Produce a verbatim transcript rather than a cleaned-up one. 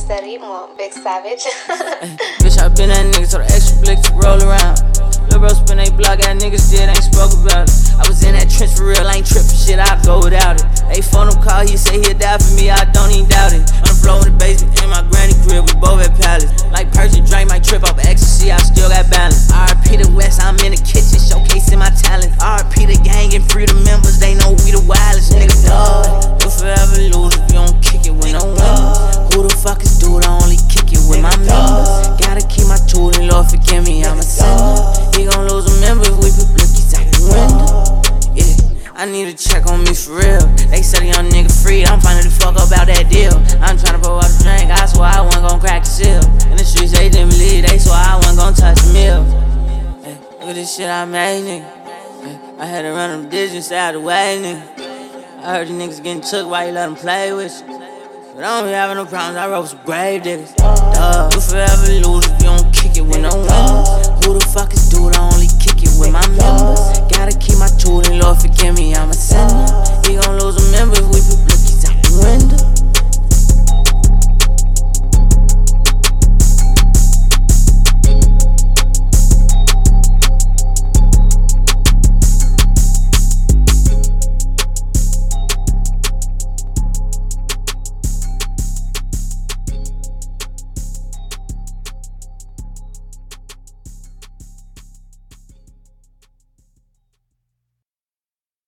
ese ritmo, Big Savage. Ay, bitch, I been that nigga, so the extra blick to roll around. Lil' bro spin they block, got niggas dead, ain't spoke about it. I was in that trench for real, I ain't trippin' shit, I go without it. They phone him call, he say he'll die for me, I don't even doubt it. On the floor in the basement, in my granny crib, we both at Palace. Like Percy drank my trip off ecstasy, I still got balance. R I P the West, I'm in the kitchen, showcasing my talent. R I P the gang and free the members, they know we the wildest niggas. Dog, you'll forever lose if you don't kick it with no winners. Who the fuck is dude, I only kick it with my members. Gotta keep my tool and Lord forgive me, I'm a sinner. He gon' lose a member if we put blickies out the window. Yeah, I need a check on me for real. They said a young nigga free, I'm finding the fuck up about that deal. I'm tryna pour out the drink, I swear I wasn't gon' crack the seal. In the streets they didn't believe, they swore I wasn't gon' touch the meal. Hey, look at this shit I made, nigga. Hey, I had to run them digits out the way, nigga. I heard the niggas getting took while you let them play with you. But I don't be having no problems, I wrote some grave diggers. Duh, you forever